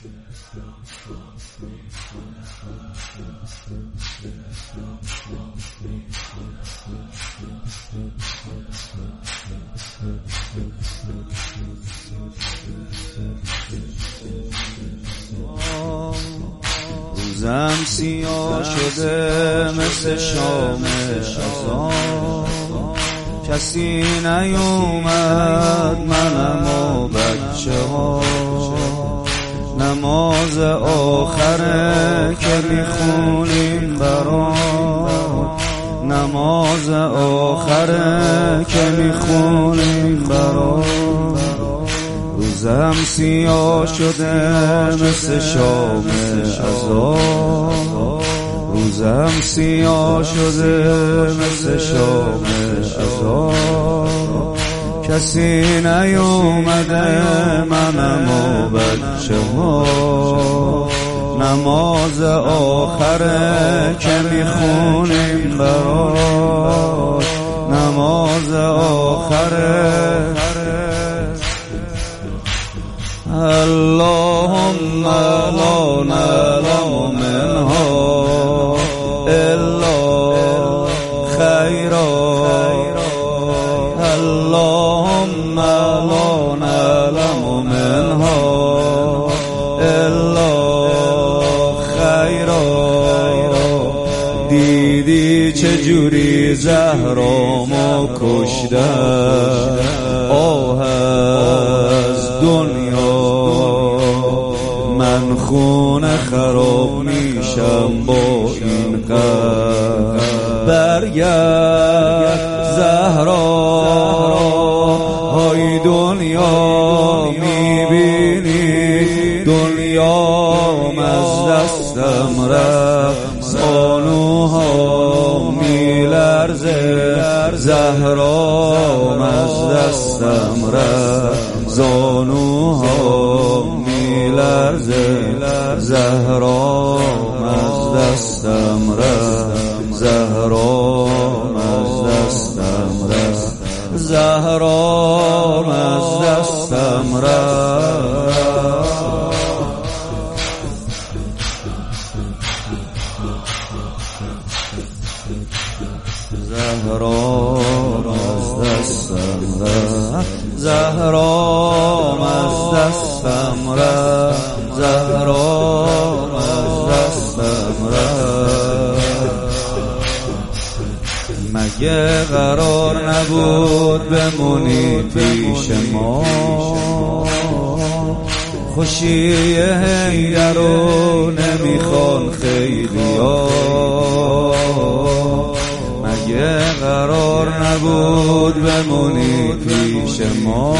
روزم سیاه شده مثل شام خزان، کسی نیومد منم و بچه ها. نماز آخره که میخونیم برات، نماز آخره که میخونیم برات. روزم سیاه شده مثل شام عزا، روزم سیاه شده مثل شام عزا. کسی نیومده منم و بچه ها. نماز آخره که میخونیم برات، نماز آخره. اللهم لا نعلم منها الا خيرا، اللهم لا نعلم منها الا خيرا. دیدی چجوری زهرامو کشتن، آه از دنیا من خونه خراب میشم با این قلب. برگرد زهرا، های دنیا میبینی دنیام از دستم رفت، زانوها میلرزه زهرام از دستم رفت، زانوها میلرزه زهرام از دستم رفت، زهرام از دستم رفت، زهرام از دستم رفت. زهرام از دستم رفت، زهرام از دستم رفت، زهرام از دستم رفت. مگه قرار نبود بمونی پیش ما، خوشی حیدر رو نمیخوان خیلیا. مگه قرار نبود بمونی پیش ما،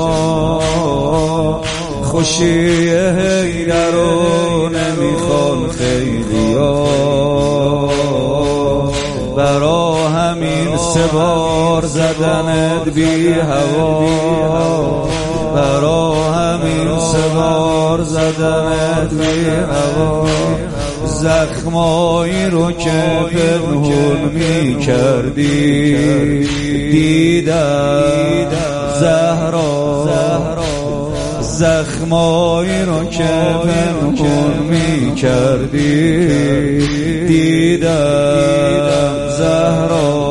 خوشی حیدر رو نمیخوان خیلیا. برا همین 3 بار زدنت بی هوا، برا همین 3 بار زدنت بی هوا. زخمایی رو که پنهون می کردی دیدم زهرا، زخمایی رو که پنهون می کردی دیدم زهرا.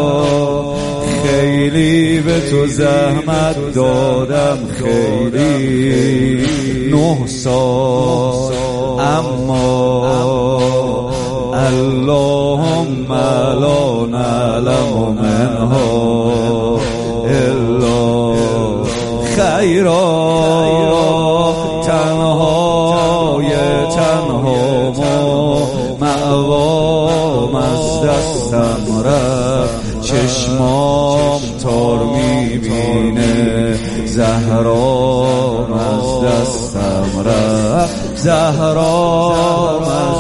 خیلی به تو زحمت دادم، خیلی 9 سال، اما اللهم لا نعلم منها الا خیرا. تنهای تنها معوام از دستم رفت، چشمام تار میبینه زهرام از دستم رفت، زهرام